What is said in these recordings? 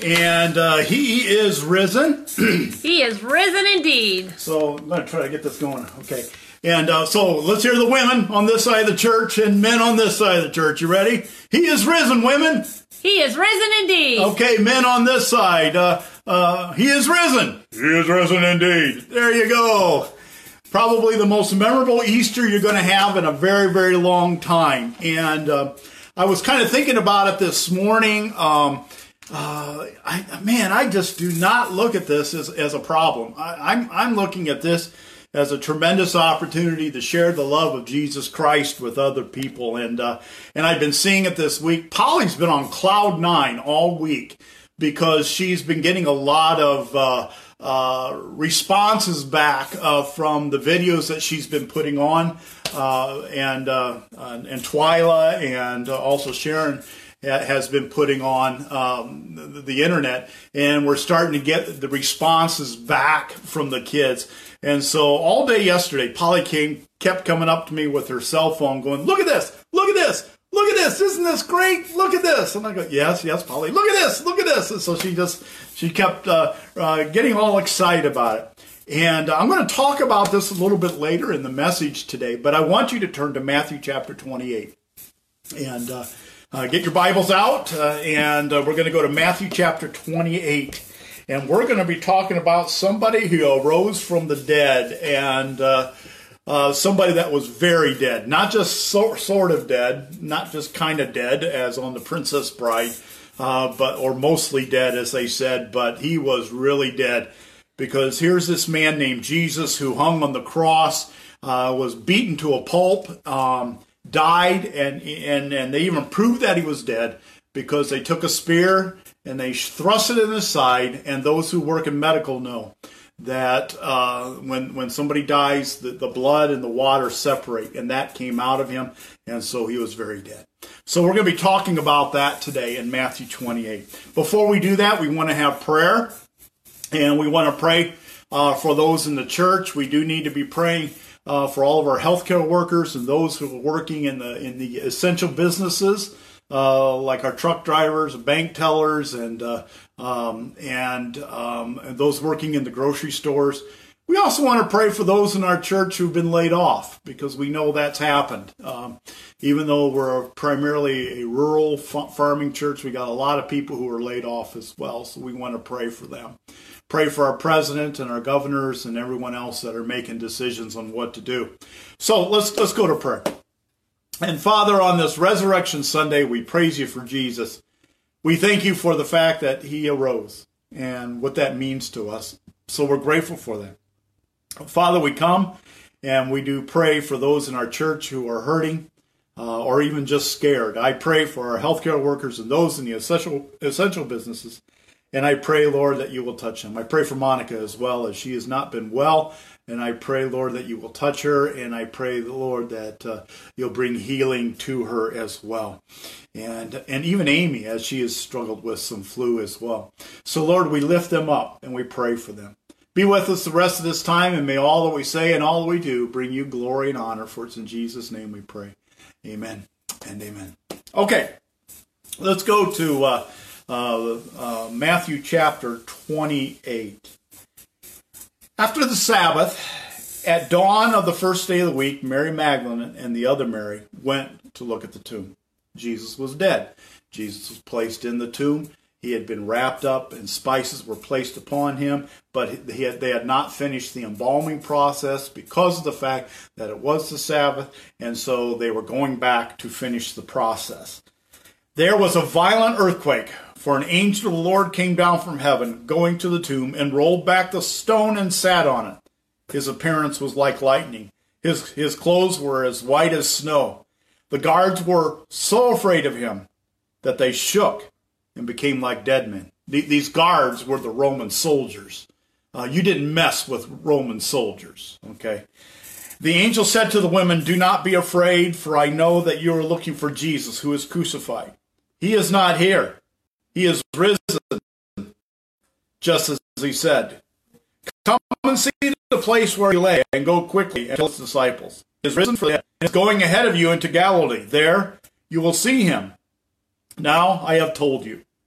And he is risen. He is risen indeed. So I'm going to try to get this going. Okay. And so let's hear the women on this side of the church and men on this side of the church. You ready? He is risen, women. He is risen indeed. Okay, men on this side. He is risen. He is risen indeed. There you go. Probably the most memorable Easter you're going to have in a very, very long time. And I was kind of thinking about it this morning. I just do not look at this as a problem. I'm looking at this as a tremendous opportunity to share the love of Jesus Christ with other people. And I've been seeing it this week. Polly's been on cloud nine all week because she's been getting a lot of responses back from the videos that she's been putting on, and Twyla and also Sharon has been putting on the internet, and we're starting to get the responses back from the kids. And so all day yesterday, Polly kept coming up to me with her cell phone going, look at this, look at this, look at this, isn't this great? Look at this. And I go, yes, Polly, look at this, look at this. And so she kept getting all excited about it. And I'm going to talk about this a little bit later in the message today, but I want you to turn to Matthew chapter 28. And get your Bibles out, and we're going to go to Matthew chapter 28. And we're going to be talking about somebody who arose from the dead, and somebody that was very dead. Not just sort of dead, not just kind of dead, as on The Princess Bride, or mostly dead, as they said, but he was really dead. Because here's this man named Jesus who hung on the cross, was beaten to a pulp, died, and they even proved that he was dead because they took a spear and they thrust it in his side. And those who work in medical know that when somebody dies, the blood and the water separate, and that came out of him, and so he was very dead. So we're going to be talking about that today in Matthew 28. Before we do that, we want to have prayer, and we want to pray for those in the church. We do need to be praying for all of our healthcare workers and those who are working in the essential businesses, like our truck drivers, bank tellers, and those working in the grocery stores. We also want to pray for those in our church who've been laid off, because we know that's happened. Even though we're primarily a rural farming church, we got a lot of people who are laid off as well, so we want to pray for them. Pray for our president and our governors and everyone else that are making decisions on what to do. So let's go to prayer. And Father, on this Resurrection Sunday, we praise you for Jesus. We thank you for the fact that he arose and what that means to us. So we're grateful for that. Father, we come and we do pray for those in our church who are hurting or even just scared. I pray for our healthcare workers and those in the essential businesses. And I pray, Lord, that you will touch them. I pray for Monica as well, as she has not been well. And I pray, Lord, that you will touch her. And I pray, Lord, that you'll bring healing to her as well. And even Amy, as she has struggled with some flu as well. So, Lord, we lift them up and we pray for them. Be with us the rest of this time, and may all that we say and all that we do bring you glory and honor. For it's in Jesus' name we pray. Amen and amen. Okay, let's go to Matthew chapter 28. After the Sabbath, at dawn of the first day of the week, Mary Magdalene and the other Mary went to look at the tomb. Jesus was dead. Jesus was placed in the tomb. He had been wrapped up, and spices were placed upon him, but they had not finished the embalming process because of the fact that it was the Sabbath, and so they were going back to finish the process. There was a violent earthquake, for an angel of the Lord came down from heaven, going to the tomb, and rolled back the stone and sat on it. His appearance was like lightning. His clothes were as white as snow. The guards were so afraid of him that they shook and became like dead men. These guards were the Roman soldiers. You didn't mess with Roman soldiers, okay? The angel said to the women, "Do not be afraid, for I know that you are looking for Jesus, who is crucified. He is not here. He is risen, just as he said. Come and see the place where he lay, and go quickly and tell his disciples. He is risen from the dead, and is going ahead of you into Galilee. There you will see him. Now I have told you."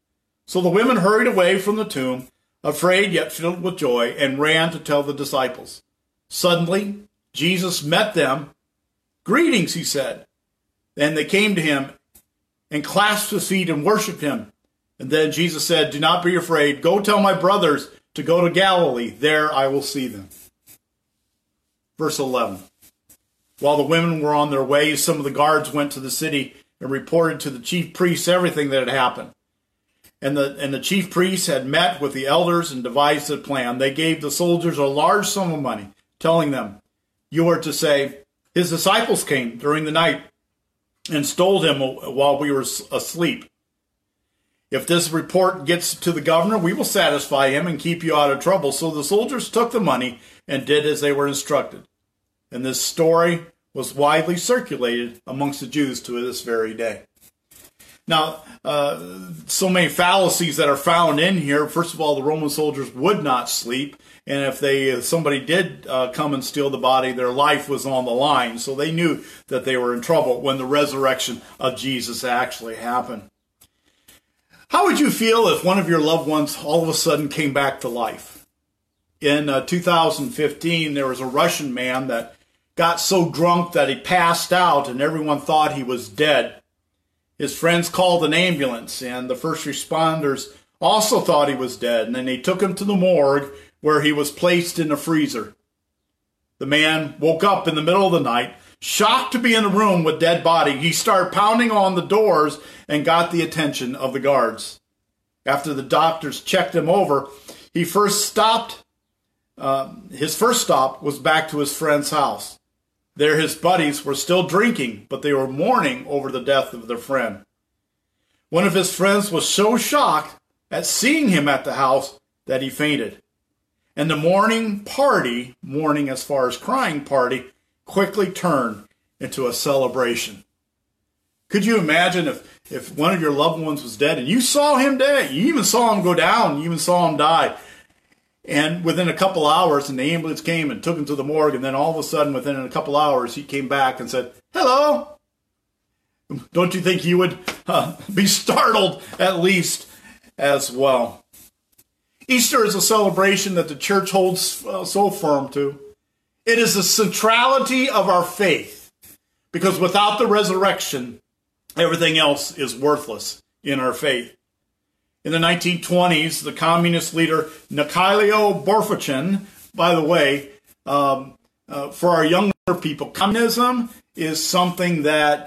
So the women hurried away from the tomb, afraid yet filled with joy, and ran to tell the disciples. Suddenly, Jesus met them. "Greetings," he said. Then they came to him and clasped his feet and worshipped him. And then Jesus said, "Do not be afraid. Go tell my brothers to go to Galilee. There I will see them." Verse 11. While the women were on their way, some of the guards went to the city and reported to the chief priests everything that had happened. And the chief priests had met with the elders and devised a plan. They gave the soldiers a large sum of money, telling them, "You are to say, 'His disciples came during the night and stole him while we were asleep.' If this report gets to the governor, we will satisfy him and keep you out of trouble." So the soldiers took the money and did as they were instructed. And this story was widely circulated amongst the Jews to this very day. Now, so many fallacies that are found in here. First of all, the Roman soldiers would not sleep. And if somebody did come and steal the body, their life was on the line. So they knew that they were in trouble when the resurrection of Jesus actually happened. How would you feel if one of your loved ones all of a sudden came back to life? In 2015, there was a Russian man that got so drunk that he passed out and everyone thought he was dead. His friends called an ambulance and the first responders also thought he was dead. And then they took him to the morgue where he was placed in a freezer. The man woke up in the middle of the night, shocked to be in a room with dead body. He started pounding on the doors and got the attention of the guards. After the doctors checked him over, his first stop was back to his friend's house. There his buddies were still drinking, but they were mourning over the death of their friend. One of his friends was so shocked at seeing him at the house that he fainted. And the mourning as far as crying party, quickly turned into a celebration. Could you imagine if one of your loved ones was dead and you saw him dead, you even saw him go down, you even saw him die, and within a couple hours, and the ambulance came and took him to the morgue, and then all of a sudden, within a couple hours, he came back and said, "Hello." Don't you think you would be startled at least as well? Easter is a celebration that the church holds so firm to. It is the centrality of our faith, because without the resurrection, everything else is worthless in our faith. In the 1920s, the communist leader Mikhail Gorbachev, by the way, for our younger people, communism is something that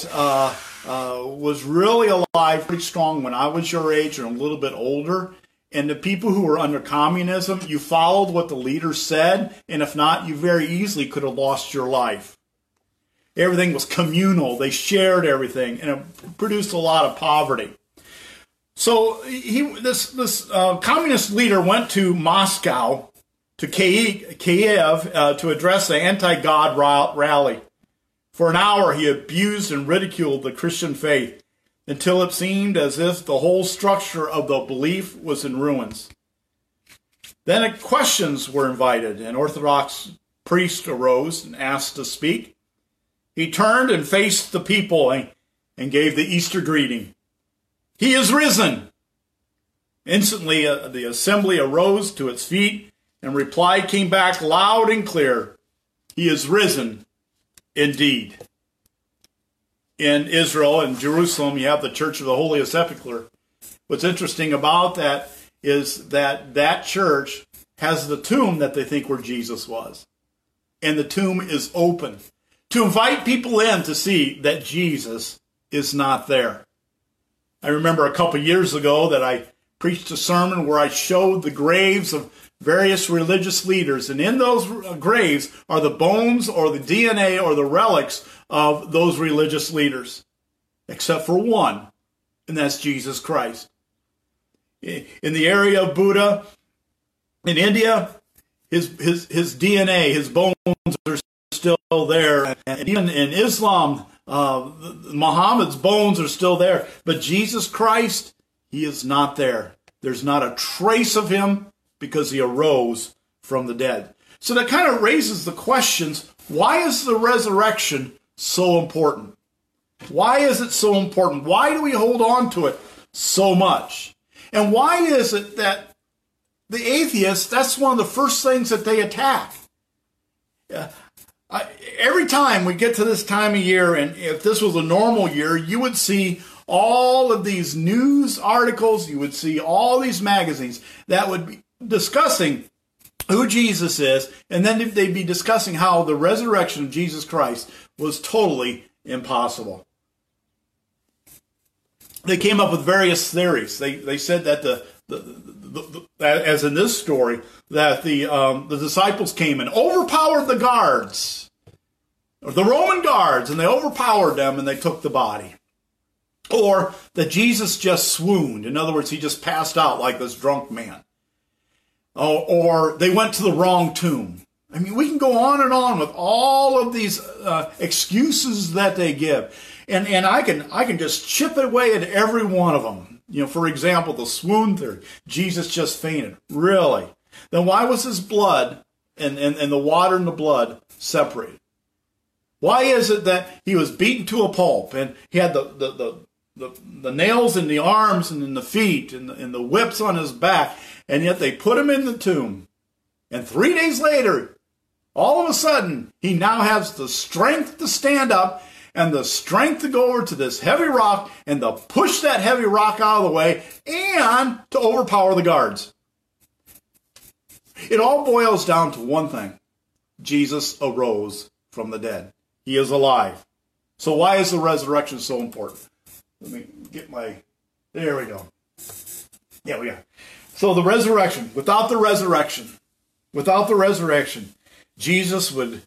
was really alive, pretty strong when I was your age and a little bit older. And the people who were under communism, you followed what the leaders said, and if not, you very easily could have lost your life. Everything was communal. They shared everything, and it produced a lot of poverty. So this communist leader went to Moscow, to Kiev, to address the anti-God rally. For an hour, he abused and ridiculed the Christian faith until it seemed as if the whole structure of the belief was in ruins. Then questions were invited. An Orthodox priest arose and asked to speak. He turned and faced the people and gave the Easter greeting. "He is risen." Instantly, the assembly arose to its feet, and reply came back loud and clear. "He is risen indeed." In Israel and Jerusalem, you have the Church of the Holy Sepulchre. What's interesting about that is that church has the tomb that they think where Jesus was. And the tomb is open to invite people in to see that Jesus is not there. I remember a couple years ago that I preached a sermon where I showed the graves of various religious leaders, and in those graves are the bones or the DNA or the relics of those religious leaders, except for one, and that's Jesus Christ. In the area of Buddha, in India, his DNA, his bones are still there, and even in Islam, Muhammad's bones are still there, but Jesus Christ, he is not there. There's not a trace of him, because he arose from the dead. So that kind of raises the questions, why is the resurrection so important? Why is it so important? Why do we hold on to it so much? And why is it that the atheists, that's one of the first things that they attack? Every time we get to this time of year, and if this was a normal year, you would see all of these news articles, you would see all these magazines that would be discussing who Jesus is, and then they'd be discussing how the resurrection of Jesus Christ was totally impossible. They came up with various theories. They said that as in this story, that the disciples came and overpowered the guards, or the Roman guards, and they overpowered them and they took the body. Or that Jesus just swooned. In other words, he just passed out like this drunk man. Or they went to the wrong tomb. I mean, we can go on with all of these excuses that they give. And I can just chip away at every one of them. You know, for example, the swoon theory. Jesus just fainted. Really? Then why was his blood and the water and the blood separated? Why is it that he was beaten to a pulp and he had the nails in the arms and in the feet and the whips on his back, and yet they put him in the tomb? And 3 days later, all of a sudden, he now has the strength to stand up and the strength to go over to this heavy rock and to push that heavy rock out of the way and to overpower the guards. It all boils down to one thing. Jesus arose from the dead. He is alive. So why is the resurrection so important? Let me get there we go. Yeah, we got it. So the resurrection, without the resurrection, Jesus would,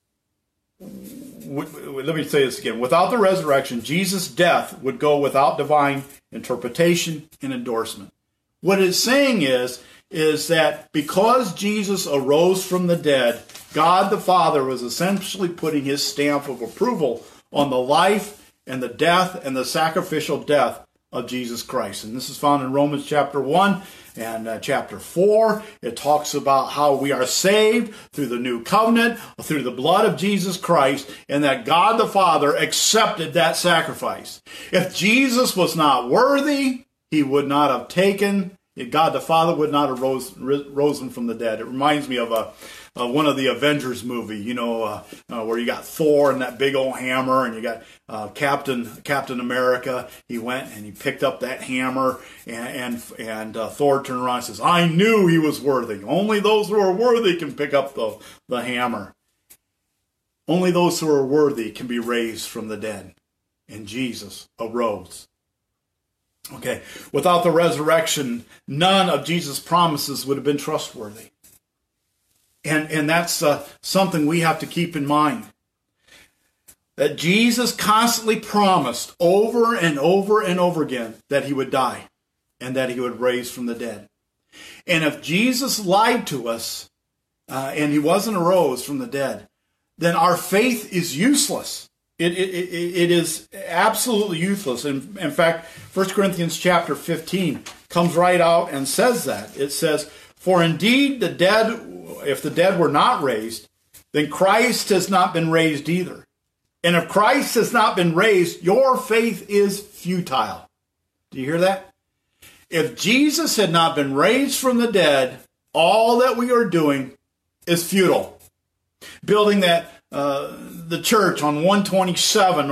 let me say this again. Without the resurrection, Jesus' death would go without divine interpretation and endorsement. What it's saying is that because Jesus arose from the dead, God the Father was essentially putting his stamp of approval on the life and the death and the sacrificial death of Jesus Christ. And this is found in Romans chapter 1 and chapter 4. It talks about how we are saved through the new covenant, through the blood of Jesus Christ, and that God the Father accepted that sacrifice. If Jesus was not worthy, he would not have God the Father would not have risen from the dead. It reminds me of one of the Avengers movie, where you got Thor and that big old hammer, and you got Captain America. He went and he picked up that hammer, and Thor turned around and says, "I knew he was worthy. Only those who are worthy can pick up the hammer. Only those who are worthy can be raised from the dead." And Jesus arose. Okay, without the resurrection, none of Jesus' promises would have been trustworthy. And that's something we have to keep in mind. That Jesus constantly promised over and over and over again that he would die and that he would rise from the dead. And if Jesus lied to us and he wasn't arose from the dead, then our faith is useless. It is absolutely useless. In fact, 1 Corinthians chapter 15 comes right out and says that. It says, "For indeed if the dead were not raised, then Christ has not been raised either. And if Christ has not been raised, your faith is futile." Do you hear that? If Jesus had not been raised from the dead, all that we are doing is futile. Building the church on 127,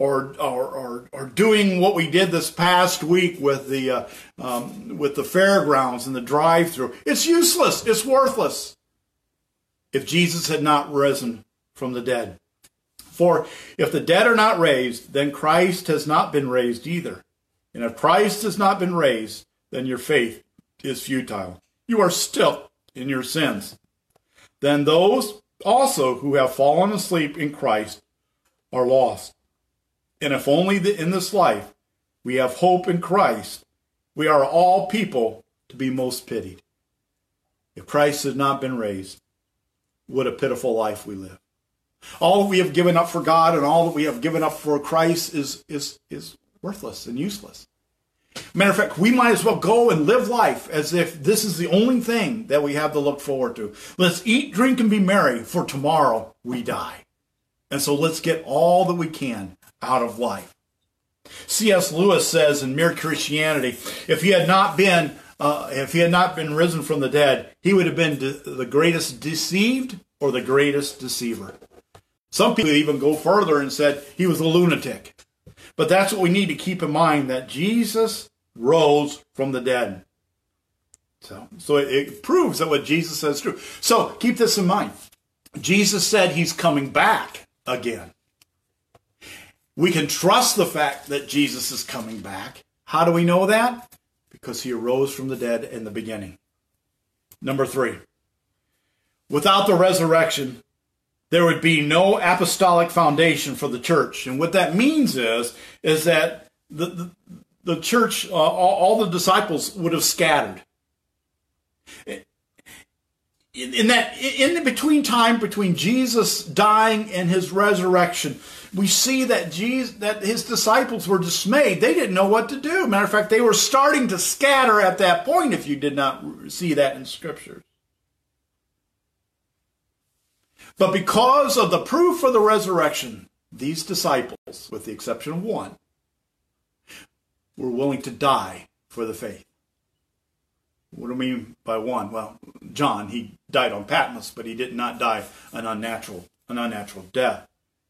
or doing what we did this past week with the fairgrounds and the drive-through. It's useless. It's worthless. If Jesus had not risen from the dead. For if the dead are not raised, then Christ has not been raised either. And if Christ has not been raised, then your faith is futile. You are still in your sins. Then those also who have fallen asleep in Christ are lost. And if only in this life we have hope in Christ, we are all people to be most pitied. If Christ has not been raised, what a pitiful life we live. All that we have given up for God and all that we have given up for Christ is worthless and useless. Matter of fact, we might as well go and live life as if this is the only thing that we have to look forward to. Let's eat, drink, and be merry, for tomorrow we die. And so let's get all that we can out of life. C.S. Lewis says in Mere Christianity, if he had not been risen from the dead, he would have been the greatest deceived or the greatest deceiver. Some people even go further and said he was a lunatic. But that's what we need to keep in mind, that Jesus rose from the dead. So it proves that what Jesus says is true. So keep this in mind. Jesus said he's coming back again. We can trust the fact that Jesus is coming back. How do we know that? Because he arose from the dead in the beginning. Number 3. Without the resurrection, there would be no apostolic foundation for the church. And what that means is that the church, all the disciples would have scattered. In the between time between Jesus dying and his resurrection, we see that his disciples were dismayed. They didn't know what to do. Matter of fact, they were starting to scatter at that point, if you did not see that in Scripture. But because of the proof of the resurrection, these disciples, with the exception of one, were willing to die for the faith. What do I mean by one? Well, John, he died on Patmos, but he did not die an unnatural death.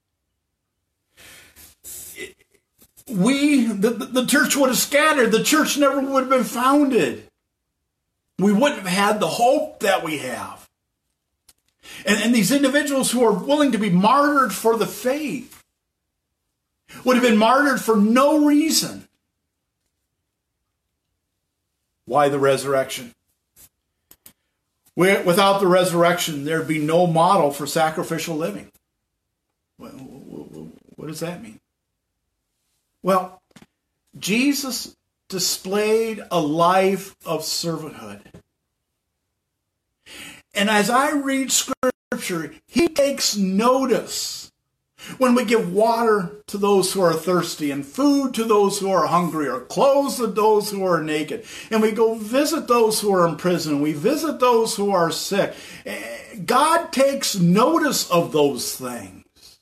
The church would have scattered. The church never would have been founded. We wouldn't have had the hope that we have. And these individuals who are willing to be martyred for the faith would have been martyred for no reason. Why the resurrection? Without the resurrection, there'd be no model for sacrificial living. What does that mean? Well, Jesus displayed a life of servanthood. And as I read Scripture, he takes notice when we give water to those who are thirsty and food to those who are hungry or clothes to those who are naked. And we go visit those who are in prison. We visit those who are sick. God takes notice of those things.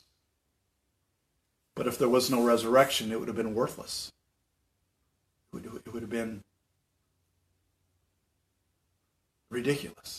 But if there was no resurrection, it would have been worthless. It would have been ridiculous.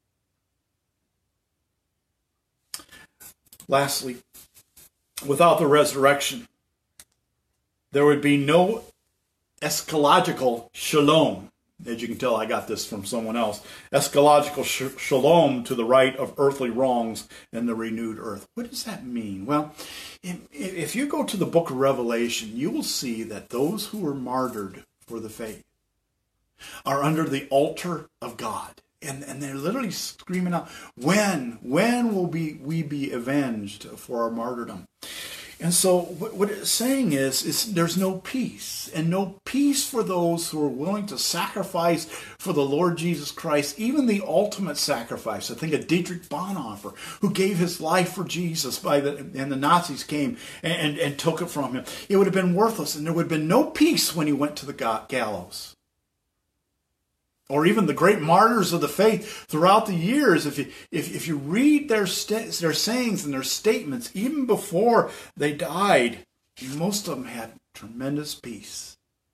Lastly, without the resurrection, there would be no eschatological shalom. As you can tell, I got this from someone else. Eschatological shalom to the right of earthly wrongs and the renewed earth. What does that mean? Well, if you go to the book of Revelation, you will see that those who were martyred for the faith are under the altar of God. And they're literally screaming out, when will we be avenged for our martyrdom? And so what it's saying is there's no peace, and no peace for those who are willing to sacrifice for the Lord Jesus Christ, even the ultimate sacrifice. I think of Dietrich Bonhoeffer, who gave his life for Jesus, and the Nazis came and took it from him. It would have been worthless, and there would have been no peace when he went to the gallows. Or even the great martyrs of the faith throughout the years, if you read their sayings and their statements, even before they died, most of them had tremendous peace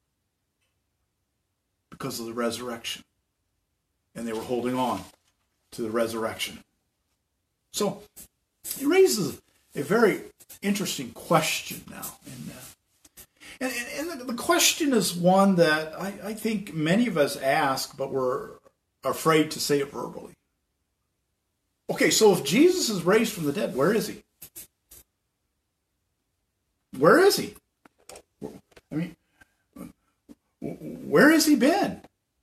because of the resurrection. And they were holding on to the resurrection. So it raises a very interesting question now. And the question is one that I think many of us ask, but we're afraid to say it verbally. Okay, so if Jesus is raised from the dead, where is he? Where is he? I mean, where has he been?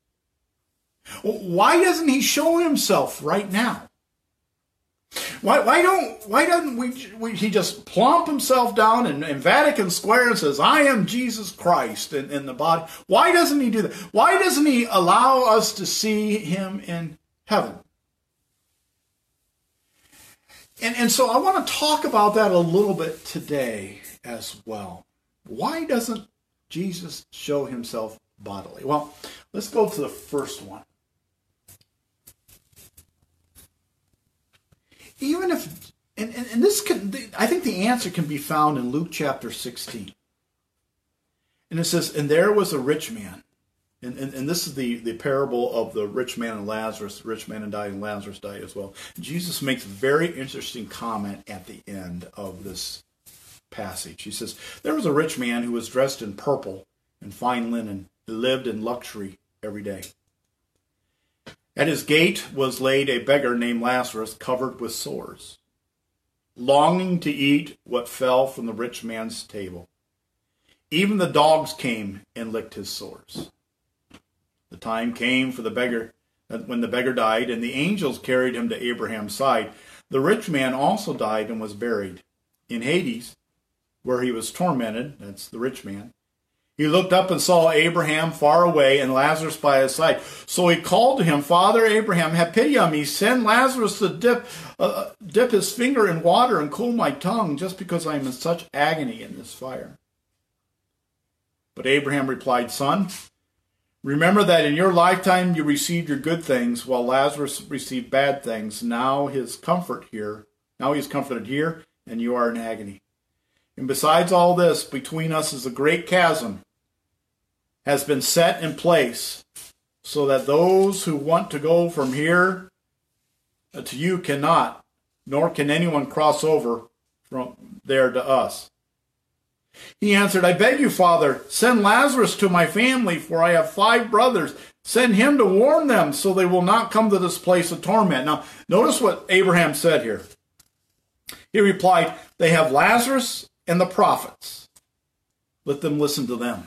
Why doesn't he show himself right now? Why doesn't he just plump himself down in Vatican Square and says, I am Jesus Christ in the body? Why doesn't he do that? Why doesn't he allow us to see him in heaven? And so I want to talk about that a little bit today as well. Why doesn't Jesus show himself bodily? Well, let's go to the first one. Even if, and this can, I think the answer can be found in Luke chapter 16. And it says, and there was a rich man. And this is the parable of the rich man and Lazarus. The rich man died and Lazarus died as well. Jesus makes a very interesting comment at the end of this passage. He says, there was a rich man who was dressed in purple and fine linen, and lived in luxury every day. At his gate was laid a beggar named Lazarus, covered with sores, longing to eat what fell from the rich man's table. Even the dogs came and licked his sores. The time came for the beggar, when the beggar died, and the angels carried him to Abraham's side. The rich man also died and was buried in Hades, where he was tormented. That's the rich man. He looked up and saw Abraham far away and Lazarus by his side. So he called to him, Father Abraham, have pity on me. Send Lazarus to dip his finger in water and cool my tongue, just because I am in such agony in this fire. But Abraham replied, Son, remember that in your lifetime you received your good things, while Lazarus received bad things. Now he is comforted here, and you are in agony. And besides all this, between us is a great chasm, has been set in place, so that those who want to go from here to you cannot, nor can anyone cross over from there to us. He answered, I beg you, Father, send Lazarus to my family, for I have 5 brothers. Send him to warn them, so they will not come to this place of torment. Now, notice what Abraham said here. He replied, they have Lazarus and the prophets. Let them listen to them.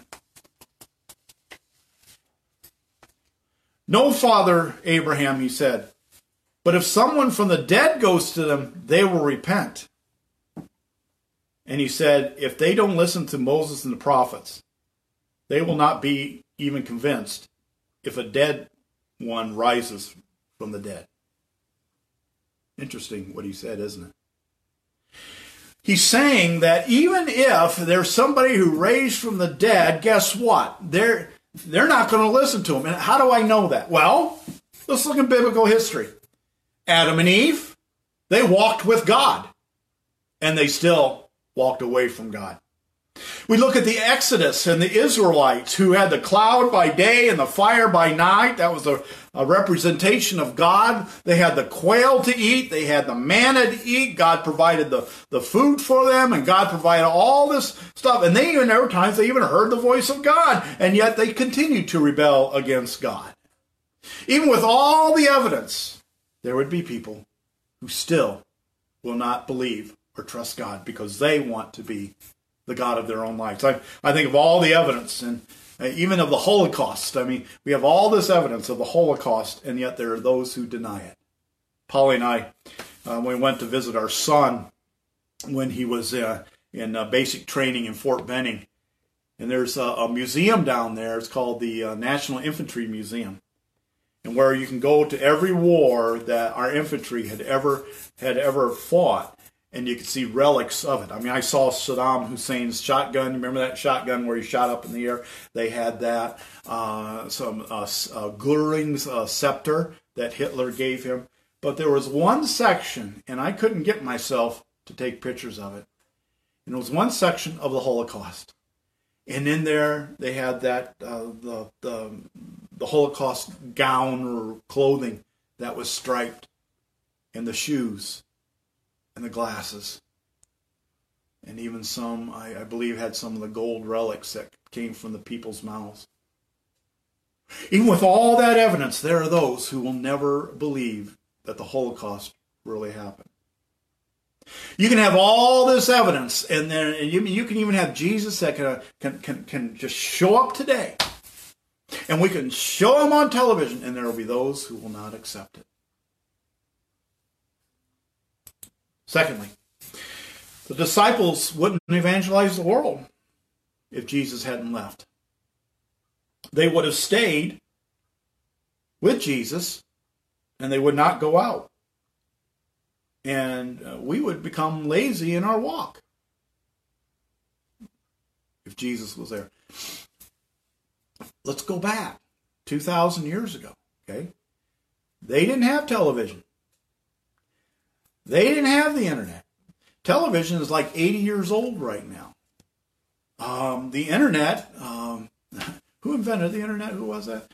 No, Father Abraham, he said, but if someone from the dead goes to them, they will repent. And he said, if they don't listen to Moses and the prophets, they will not be even convinced if a dead one rises from the dead. Interesting what he said, isn't it? He's saying that even if there's somebody who raised from the dead, guess what? They're not going to listen to him. And how do I know that? Well, let's look at biblical history. Adam and Eve, they walked with God, and they still walked away from God. We look at the Exodus and the Israelites who had the cloud by day and the fire by night. That was a representation of God. They had the quail to eat. They had the manna to eat. God provided the food for them, and God provided all this stuff. And there were times they even heard the voice of God, and yet they continued to rebel against God. Even with all the evidence, there would be people who still will not believe or trust God because they want to be the God of their own lives. I think of all the evidence, and even of the Holocaust. I mean, we have all this evidence of the Holocaust, and yet there are those who deny it. Polly and I, when we went to visit our son when he was in basic training in Fort Benning, and there's a museum down there. It's called the National Infantry Museum, and where you can go to every war that our infantry had ever fought. And you could see relics of it. I mean, I saw Saddam Hussein's shotgun. Remember that shotgun where he shot up in the air? They had that. Göring's scepter that Hitler gave him. But there was one section, and I couldn't get myself to take pictures of it. And it was one section of the Holocaust. And in there, they had that the Holocaust gown or clothing that was striped, and the shoes, and the glasses, and even some, I believe, had some of the gold relics that came from the people's mouths. Even with all that evidence, there are those who will never believe that the Holocaust really happened. You can have all this evidence, and then you can even have Jesus that can just show up today, and we can show him on television, and there will be those who will not accept it. Secondly, the disciples wouldn't evangelize the world if Jesus hadn't left. They would have stayed with Jesus, and they would not go out. And we would become lazy in our walk if Jesus was there. Let's go back 2,000 years ago, okay? They didn't have television. They didn't have the internet. Television is like 80 years old right now. The internet, who invented the internet? Who was that?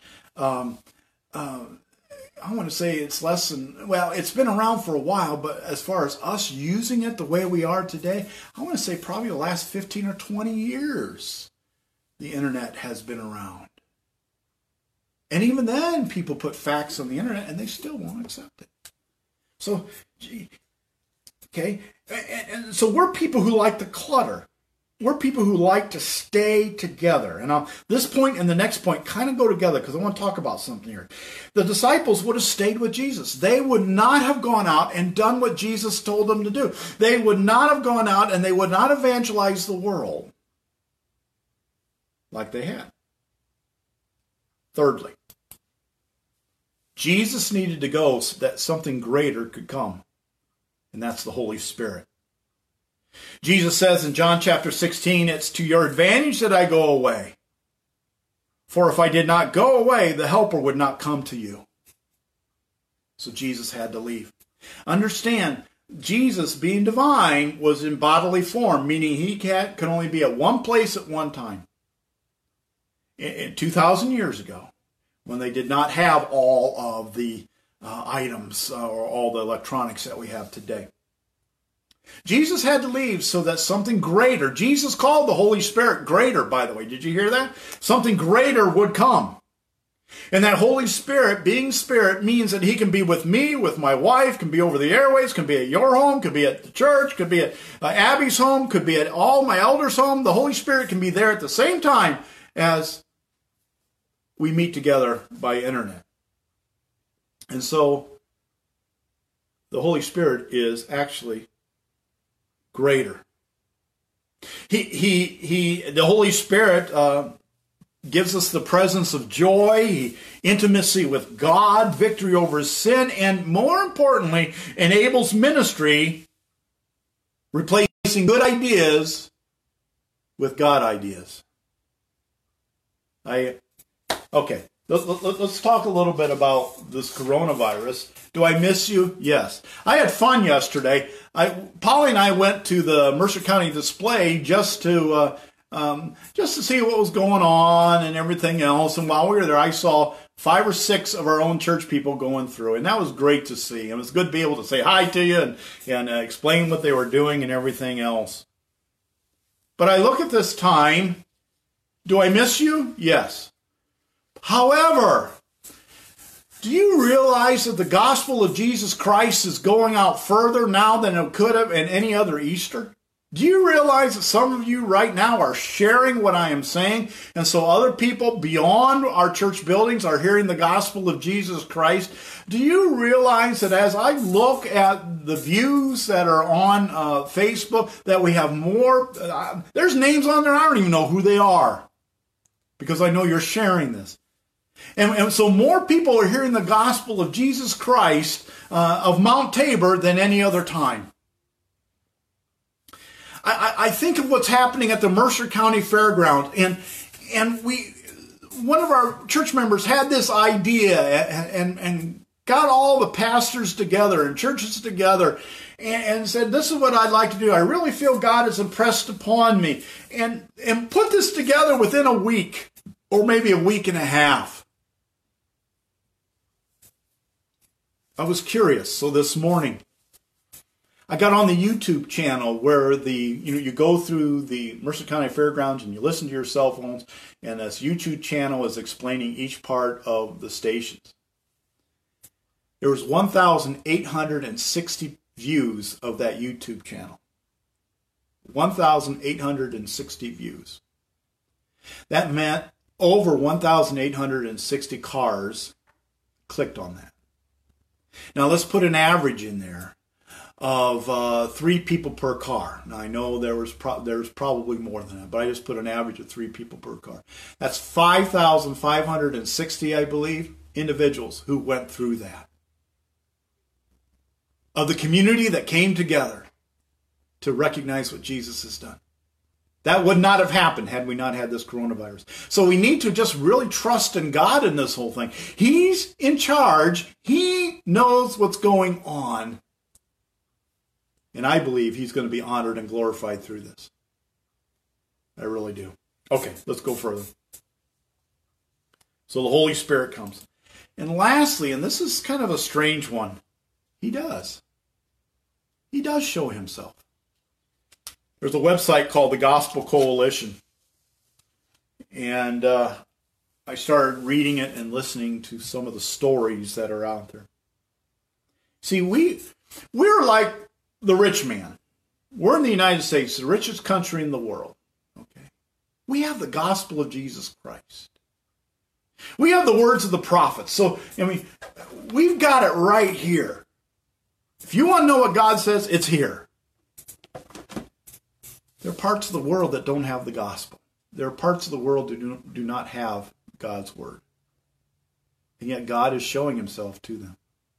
I want to say it's less than, well, it's been around for a while, but as far as us using it the way we are today, I want to say probably the last 15 or 20 years the internet has been around. And even then, people put facts on the internet and they still won't accept it. So, okay, and so we're people who like to clutter. We're people who like to stay together. And this point and the next point kind of go together because I want to talk about something here. The disciples would have stayed with Jesus. They would not have gone out and done what Jesus told them to do. They would not have gone out and they would not evangelize the world like they had. Thirdly, Jesus needed to go so that something greater could come, and that's the Holy Spirit. Jesus says in John chapter 16, it's to your advantage that I go away. For if I did not go away, the Helper would not come to you. So Jesus had to leave. Understand, Jesus, being divine, was in bodily form, meaning he can only be at one place at one time. 2,000 years ago, when they did not have all of the items or all the electronics that we have today. Jesus had to leave so that something greater, Jesus called the Holy Spirit greater, by the way. Did you hear that? Something greater would come. And that Holy Spirit, being Spirit, means that he can be with me, with my wife, can be over the airways, can be at your home, could be at the church, could be at Abby's home, could be at all my elders' home. The Holy Spirit can be there at the same time as we meet together by internet. And so the Holy Spirit is actually greater. The Holy Spirit gives us the presence of joy, intimacy with God, victory over sin, and more importantly, enables ministry, replacing good ideas with God ideas. Okay, let's talk a little bit about this coronavirus. Do I miss you? Yes. I had fun yesterday. Polly and I went to the Mercer County display just to see what was going on and everything else. And while we were there, I saw 5 or 6 of our own church people going through, and that was great to see. It was good to be able to say hi to you and explain what they were doing and everything else. But I look at this time. Do I miss you? Yes. However, do you realize that the gospel of Jesus Christ is going out further now than it could have in any other Easter? Do you realize that some of you right now are sharing what I am saying, and so other people beyond our church buildings are hearing the gospel of Jesus Christ? Do you realize that as I look at the views that are on Facebook, that we have more, there's names on there I don't even know who they are, because I know you're sharing this. And so more people are hearing the gospel of Jesus Christ of Mount Tabor than any other time. I think of what's happening at the Mercer County Fairgrounds, and one of our church members had this idea and got all the pastors together and churches together and said, this is what I'd like to do. I really feel God has impressed upon me. And put this together within a week or maybe a week and a half. I was curious, so this morning I got on the YouTube channel where you go through the Mercer County Fairgrounds and you listen to your cell phones, and this YouTube channel is explaining each part of the stations. There was 1,860 views of that YouTube channel. 1,860 views. That meant over 1,860 cars clicked on that. Now let's put an average in there of 3 people per car. Now I know there's probably more than that, but I just put an average of 3 people per car. That's 5,560, I believe, individuals who went through that. Of the community that came together to recognize what Jesus has done. That would not have happened had we not had this coronavirus. So we need to just really trust in God in this whole thing. He's in charge. He knows what's going on. And I believe he's going to be honored and glorified through this. I really do. Okay, let's go further. So the Holy Spirit comes. And lastly, and this is kind of a strange one, he does. He does show himself. There's a website called the Gospel Coalition. And I started reading it and listening to some of the stories that are out there. See, we're like the rich man. We're in the United States, the richest country in the world. Okay, we have the gospel of Jesus Christ. We have the words of the prophets. So, we've got it right here. If you want to know what God says, it's here. There are parts of the world that don't have the gospel. There are parts of the world that do not have God's word. And yet God is showing himself to them.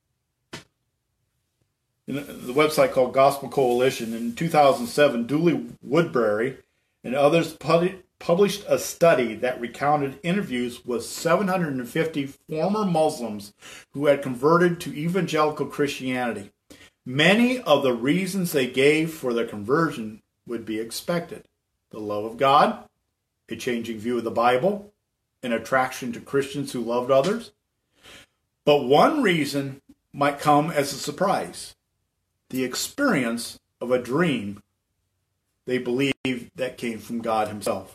In the website called Gospel Coalition, in 2007, Dooley Woodbury and others published a study that recounted interviews with 750 former Muslims who had converted to evangelical Christianity. Many of the reasons they gave for their conversion would be expected. The love of God, a changing view of the Bible, an attraction to Christians who loved others. But one reason might come as a surprise. The experience of a dream they believe that came from God himself.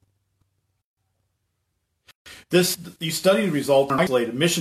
These study results are isolated. Mission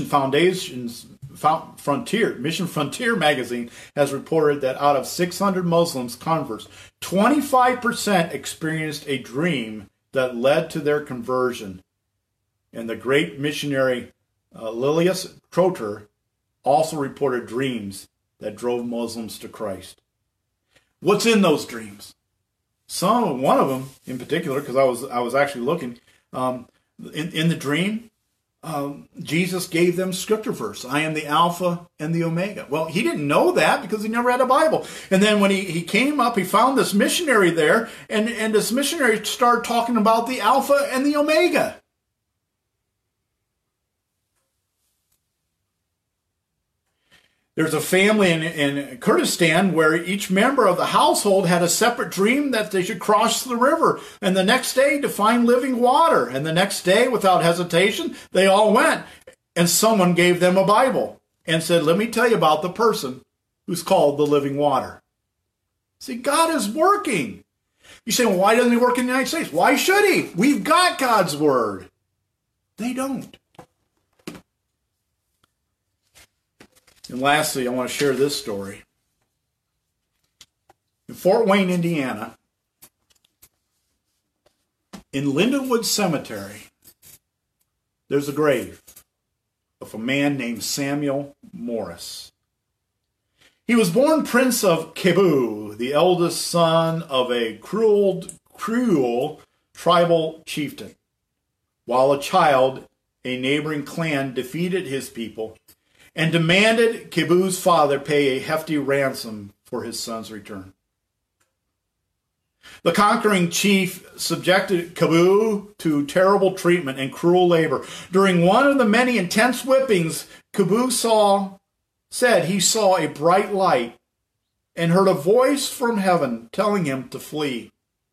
Frontier magazine has reported that out of 600 Muslims converts, 25% experienced a dream that led to their conversion. And the great missionary Lilias Trotter also reported dreams that drove Muslims to Christ. What's in those dreams? One of them in particular, because I was actually looking, in the dream, Jesus gave them scripture verse. I am the Alpha and the Omega. Well, he didn't know that because he never had a Bible. And then when he came up, he found this missionary there, and this missionary started talking about the Alpha and the Omega. There's a family in Kurdistan where each member of the household had a separate dream that they should cross the river, and the next day to find living water. And the next day, without hesitation, they all went, and someone gave them a Bible and said, let me tell you about the person who's called the living water. See, God is working. You say, well, why doesn't he work in the United States? Why should he? We've got God's word. They don't. And lastly, I want to share this story. In Fort Wayne, Indiana, in Lindenwood Cemetery, there's a grave of a man named Samuel Morris. He was born Prince of Cebu, the eldest son of a cruel tribal chieftain. While a child, a neighboring clan defeated his people and demanded Cebu's father pay a hefty ransom for his son's return. The conquering chief subjected Cebu to terrible treatment and cruel labor. During one of the many intense whippings, Cebu said he saw a bright light and heard a voice from heaven telling him to flee.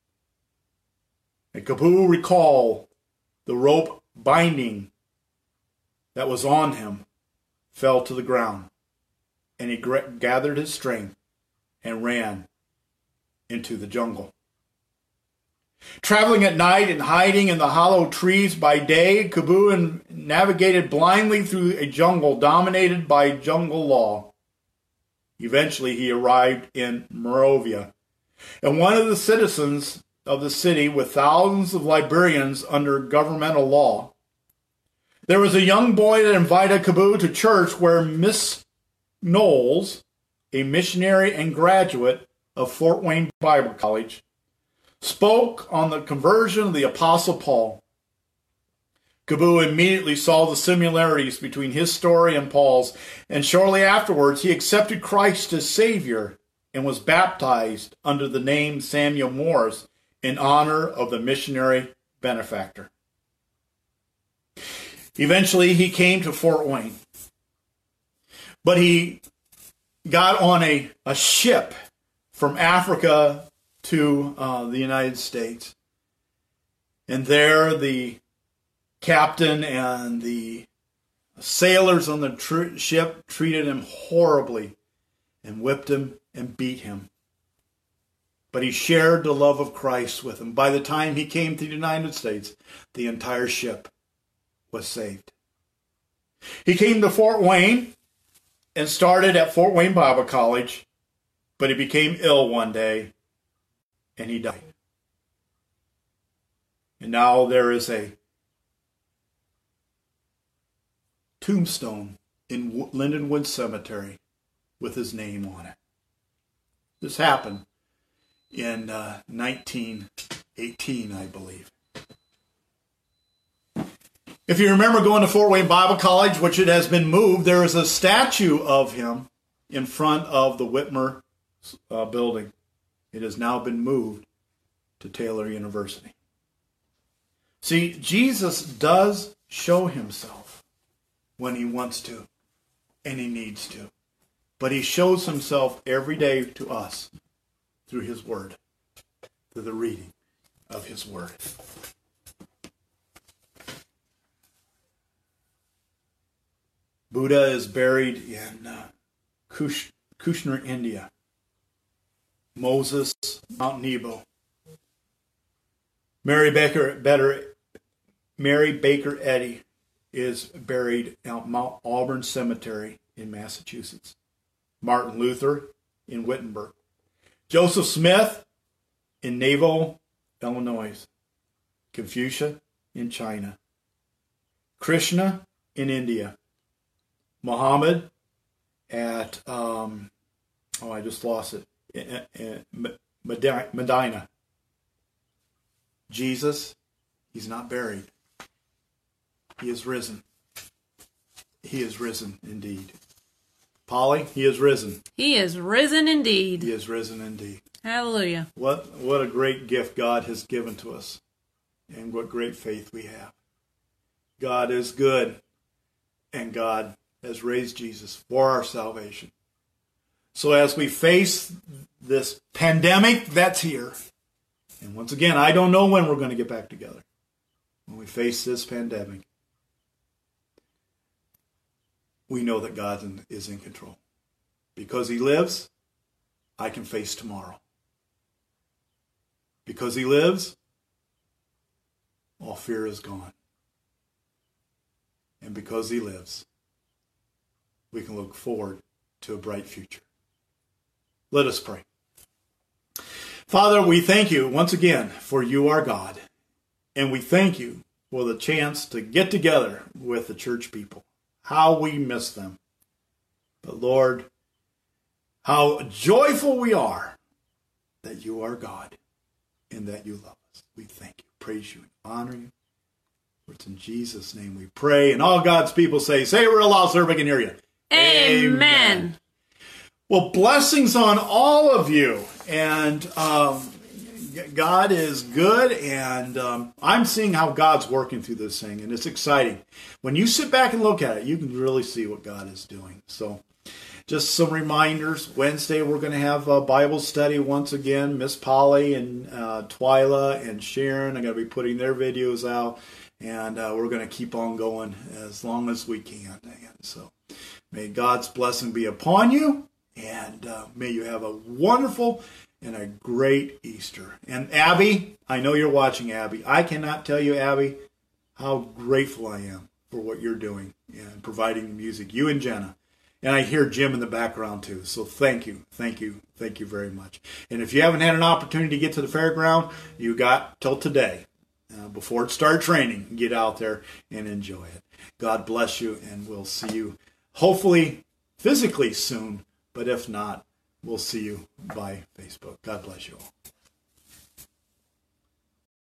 And Cebu recalled the rope binding that was on him fell to the ground, and he gathered his strength and ran into the jungle. Traveling at night and hiding in the hollow trees by day, Cebu navigated blindly through a jungle dominated by jungle law. Eventually, he arrived in Monrovia, and one of the citizens of the city with thousands of Liberians under governmental law. There was a young boy that invited Cebu to church where Miss Knowles, a missionary and graduate of Fort Wayne Bible College, spoke on the conversion of the Apostle Paul. Cebu immediately saw the similarities between his story and Paul's, and shortly afterwards he accepted Christ as Savior and was baptized under the name Samuel Morris in honor of the missionary benefactor. Eventually, he came to Fort Wayne, but he got on a ship from Africa to the United States. And there the captain and the sailors on the ship treated him horribly and whipped him and beat him. But he shared the love of Christ with them. By the time he came to the United States, the entire ship was saved. He came to Fort Wayne and started at Fort Wayne Bible College, but he became ill one day and he died. And now there is a tombstone in Lindenwood Cemetery with his name on it. This happened in 1918, I believe. If you remember going to Fort Wayne Bible College, which it has been moved, there is a statue of him in front of the Whitmer building. It has now been moved to Taylor University. See, Jesus does show himself when he wants to and he needs to. But he shows himself every day to us through his word, through the reading of his word. Buddha is buried in Kushner, India. Moses, Mount Nebo. Mary Baker Eddy is buried at Mount Auburn Cemetery in Massachusetts. Martin Luther in Wittenberg. Joseph Smith in Nauvoo, Illinois. Confucius in China. Krishna in India. Muhammad at, I just lost it, Medina. Jesus, he's not buried. He is risen. He is risen indeed. Polly, he is risen. He is risen indeed. He is risen indeed. Hallelujah. What a great gift God has given to us, and what great faith we have. God is good, and God has raised Jesus for our salvation. So as we face this pandemic that's here, and once again, I don't know when we're going to get back together. When we face this pandemic, we know that God is in control. Because he lives, I can face tomorrow. Because he lives, all fear is gone. And because he lives, we can look forward to a bright future. Let us pray. Father, we thank you once again for you are God. And we thank you for the chance to get together with the church people. How we miss them. But Lord, how joyful we are that you are God and that you love us. We thank you, praise you, and honor you. For it's in Jesus' name we pray. And all God's people say it real loud so everybody can hear you. Amen. Well, blessings on all of you. And God is good, and I'm seeing how God's working through this thing, and it's exciting. When you sit back and look at it, you can really see what God is doing. So just some reminders. Wednesday, we're going to have a Bible study once again. Miss Polly and Twyla and Sharon are going to be putting their videos out, and we're going to keep on going as long as we can. And so may God's blessing be upon you, and may you have a wonderful and a great Easter. And Abby, I know you're watching, Abby. I cannot tell you, Abby, how grateful I am for what you're doing and providing music. You and Jenna. And I hear Jim in the background too. So thank you. Thank you. Thank you very much. And if you haven't had an opportunity to get to the fairground, you got till today. Before it starts raining, get out there and enjoy it. God bless you, and we'll see you hopefully physically soon. But if not, we'll see you by Facebook. God bless you all.